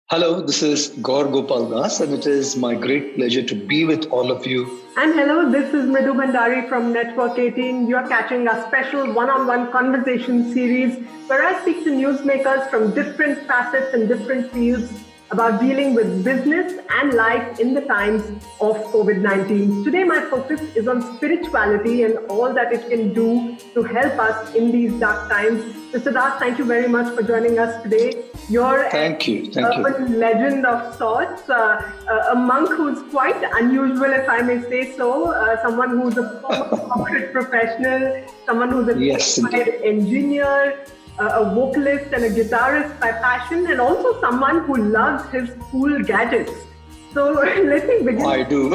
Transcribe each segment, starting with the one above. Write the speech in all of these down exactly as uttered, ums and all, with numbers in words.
Hello, this is Gaur Gopal Das, and it is my great pleasure to be with all of you. And hello, this is Mridhu Bhandari from Network eighteen. You're catching a special one-on-one conversation series where I speak to newsmakers from different facets and different fields about dealing with business and life in the times of COVID nineteen. Today, my focus is on spirituality and all that it can do to help us in these dark times. Mister Das, thank you very much for joining us today. You're thank you, thank a urban you. legend of sorts, uh, a monk who's quite unusual, if I may say so, uh, someone who's a former corporate professional, someone who's a yes, engineer, a vocalist and a guitarist by passion, and also someone who loves his cool gadgets. So let me begin. I do.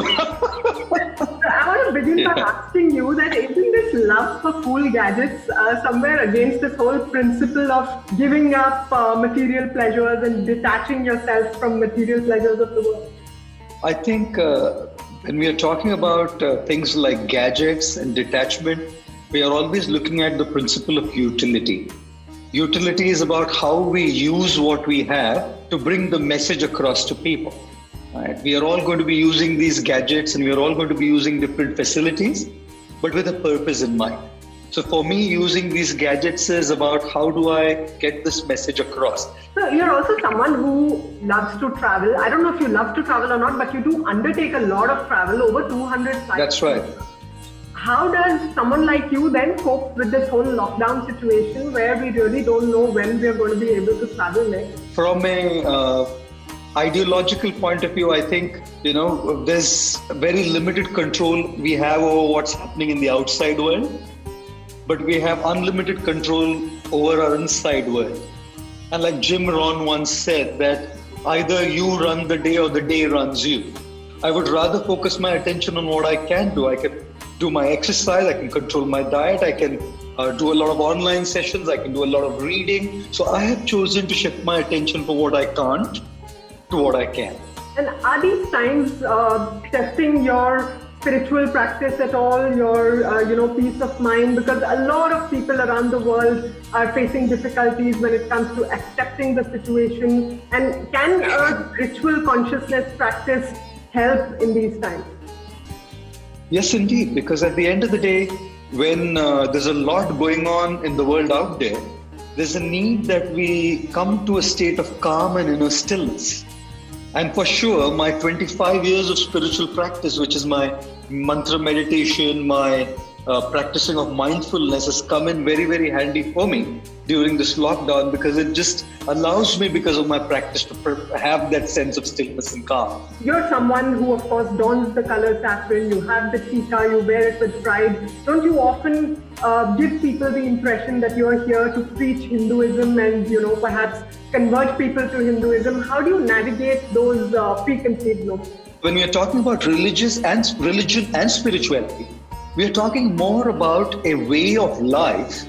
I want to begin yeah. by asking you that isn't this love for cool gadgets uh, somewhere against this whole principle of giving up uh, material pleasures and detaching yourself from material pleasures of the world? I think uh, when we are talking about uh, things like gadgets and detachment, we are always looking at the principle of utility. Utility is about how we use what we have to bring the message across to people. Right? We are all going to be using these gadgets and we are all going to be using different facilities, but with a purpose in mind. So for me, using these gadgets is about how do I get this message across. So you're also someone who loves to travel. I don't know if you love to travel or not, but you do undertake a lot of travel, over two hundred flights. That's right. How does someone like you then cope with this whole lockdown situation where we really don't know when we're going to be able to travel next? From a uh, ideological point of view, I think, you know, there's very limited control we have over what's happening in the outside world, but we have unlimited control over our inside world. And like Jim Rohn once said that either you run the day or the day runs you. I would rather focus my attention on what I can do. I can do my exercise, I can control my diet, I can uh, do a lot of online sessions, I can do a lot of reading. So I have chosen to shift my attention from what I can't to what I can. And are these times uh, testing your spiritual practice at all, your uh, you know peace of mind? Because a lot of people around the world are facing difficulties when it comes to accepting the situation. And can a ritual consciousness practice help in these times? Yes, indeed, because at the end of the day, when uh, there's a lot going on in the world out there, there's a need that we come to a state of calm and inner stillness. And for sure, my twenty-five years of spiritual practice, which is my mantra meditation, my uh, practicing of mindfulness, has come in very, very handy for me during this lockdown, because it just allows me, because of my practice, to per- have that sense of stillness and calm. You're someone who, of course, dons the color saffron, you have the cheetah, you wear it with pride. Don't you often uh, give people the impression that you're here to preach Hinduism and, you know, perhaps convert people to Hinduism? How do you navigate those uh, preconceived notions? When we are talking about religious and religion and spirituality, we are talking more about a way of life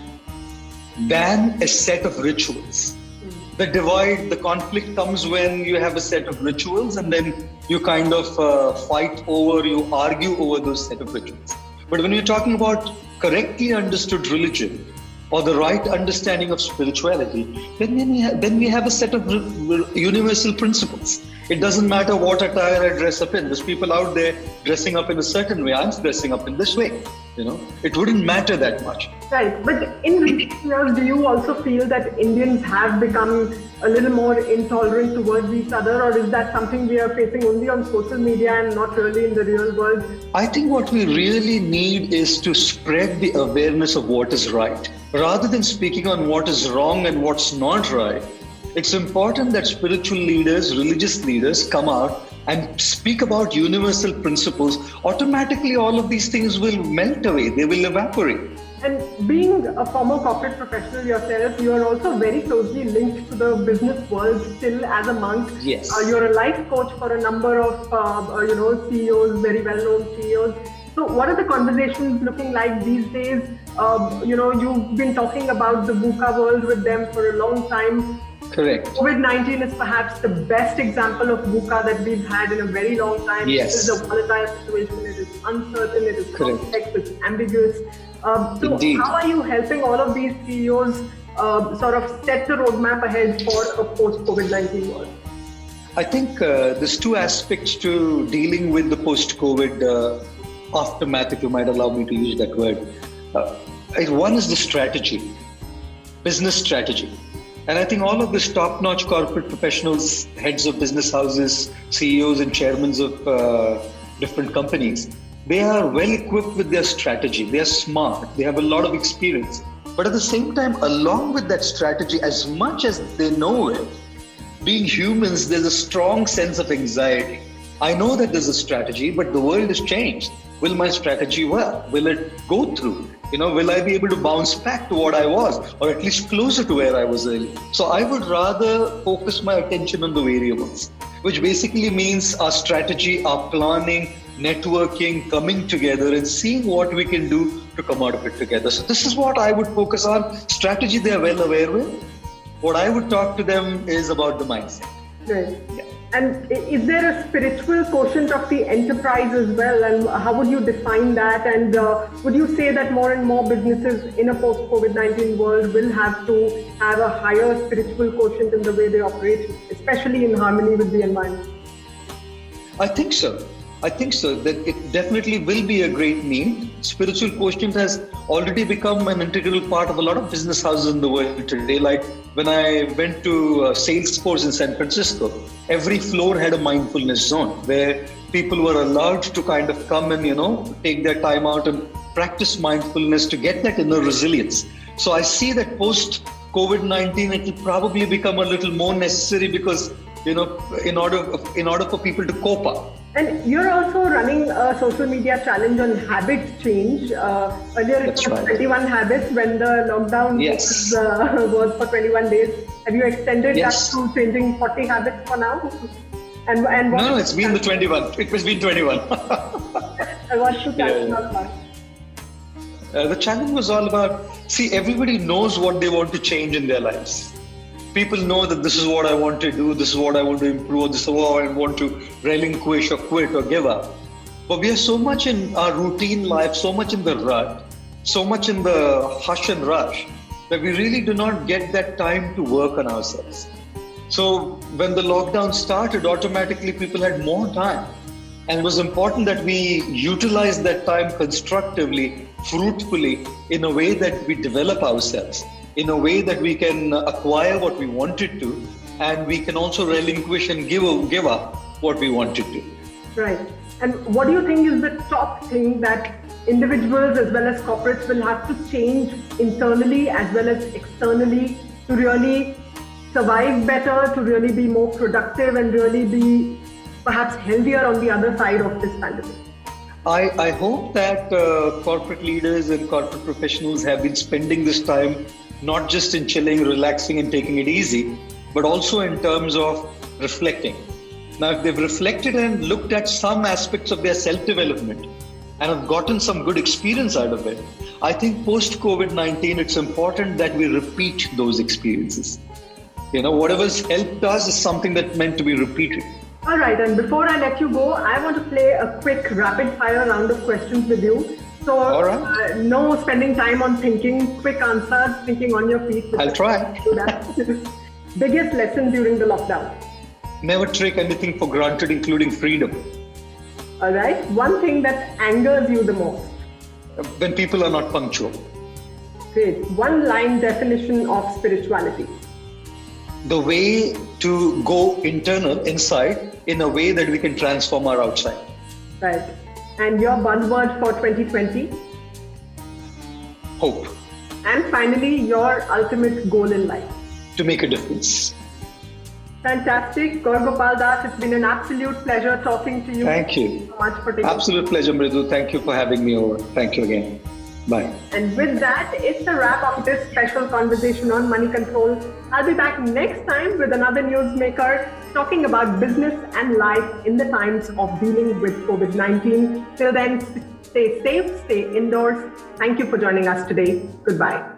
than a set of rituals. The divide, the conflict comes when you have a set of rituals and then you kind of uh, fight over, you argue over those set of rituals. But when you're talking about correctly understood religion or the right understanding of spirituality, then we have, then we have a set of universal principles. It doesn't matter what attire I dress up in. There's people out there dressing up in a certain way. I'm dressing up in this way. You know, it wouldn't matter that much. Right. But in recent years, do you also feel that Indians have become a little more intolerant towards each other, or is that something we are facing only on social media and not really in the real world? I think what we really need is to spread the awareness of what is right. Rather than speaking on what is wrong and what's not right, it's important that spiritual leaders, religious leaders come out and speak about universal principles. Automatically, all of these things will melt away. They will evaporate. And being a former corporate professional yourself, you are also very closely linked to the business world still as a monk. Yes. Uh, you're a life coach for a number of, uh, you know, C E Os, very well-known C E Os. So what are the conversations looking like these days? Uh, you know, you've been talking about the VUCA world with them for a long time. Correct. COVID nineteen is perhaps the best example of VUCA that we've had in a very long time. Yes. It is a volatile situation, it is uncertain, it is Correct. complex, it's ambiguous. Um, so Indeed. how are you helping all of these C E Os uh, sort of set the roadmap ahead for a post-COVID nineteen world? I think uh, there's two aspects to dealing with the post-COVID uh, aftermath, if you might allow me to use that word. Uh, one is the strategy, business strategy. And I think all of these top-notch corporate professionals, heads of business houses, C E Os and chairmen of uh, different companies, they are well equipped with their strategy. They are smart. They have a lot of experience. But at the same time, along with that strategy, as much as they know it, being humans, there's a strong sense of anxiety. I know that there's a strategy, but the world has changed. Will my strategy work? Will it go through? You know, will I be able to bounce back to what I was, or at least closer to where I was earlier? So I would rather focus my attention on the variables, which basically means our strategy, our planning, networking, coming together and seeing what we can do to come out of it together. So this is what I would focus on. Strategy, they are well aware with. What I would talk to them is about the mindset. Right. Yeah. And is there a spiritual quotient of the enterprise as well? And how would you define that? And uh, would you say that more and more businesses in a post-COVID nineteen world will have to have a higher spiritual quotient in the way they operate, especially in harmony with the environment? I think so. I think so, that it definitely will be a great need. Spiritual quotient has already become an integral part of a lot of business houses in the world today. Like when I went to uh, Salesforce in San Francisco, every floor had a mindfulness zone where people were allowed to kind of come and, you know, take their time out and practice mindfulness to get that inner resilience. So I see that post COVID nineteen, it will probably become a little more necessary because, you know, in order, in order for people to cope up. And you're also running a social media challenge on habit change. Uh, earlier it That's was right. twenty-one habits when the lockdown Yes. was, uh, was for twenty-one days. Have you extended Yes. that to changing forty habits for now? And and what No, no, it's been the twenty-one. It was been twenty-one. I want to challenge Yeah, all about. Uh, the challenge was all about, see, everybody knows what they want to change in their lives. People know that this is what I want to do, this is what I want to improve, this is what I want to relinquish or quit or give up. But we are so much in our routine life, so much in the rut, so much in the hush and rush, that we really do not get that time to work on ourselves. So when the lockdown started, automatically people had more time. And it was important that we utilize that time constructively, fruitfully, in a way that we develop ourselves, in a way that we can acquire what we wanted to, and we can also relinquish and give, give up what we wanted to. Right. And what do you think is the top thing that individuals as well as corporates will have to change internally as well as externally to really survive better, to really be more productive and really be perhaps healthier on the other side of this pandemic? I, I hope that uh, corporate leaders and corporate professionals have been spending this time not just in chilling, relaxing and taking it easy, but also in terms of reflecting. Now, if they've reflected and looked at some aspects of their self-development and have gotten some good experience out of it, I think post-COVID nineteen, it's important that we repeat those experiences. You know, whatever's helped us is something that's meant to be repeated. All right, and before I let you go, I want to play a quick rapid-fire round of questions with you. So, All right. uh, no spending time on thinking, quick answers, thinking on your feet. I'll try. Do that. Biggest lesson during the lockdown? Never take anything for granted, including freedom. All right. One thing that angers you the most? When people are not punctual. Great. One line definition of spirituality? The way to go internal, inside, in a way that we can transform our outside. Right. And your buzzword for twenty twenty? Hope. And finally, your ultimate goal in life? To make a difference. Fantastic. Gaur Gopal Das, it's been an absolute pleasure talking to you. Thank you. Thank you so much for taking Absolute pleasure, Mridu. Thank you for having me over. Thank you again. Bye. And with that, it's a wrap of this special conversation on money control. I'll be back next time with another newsmaker talking about business and life in the times of dealing with COVID nineteen. Till then, stay safe, stay indoors. Thank you for joining us today. Goodbye.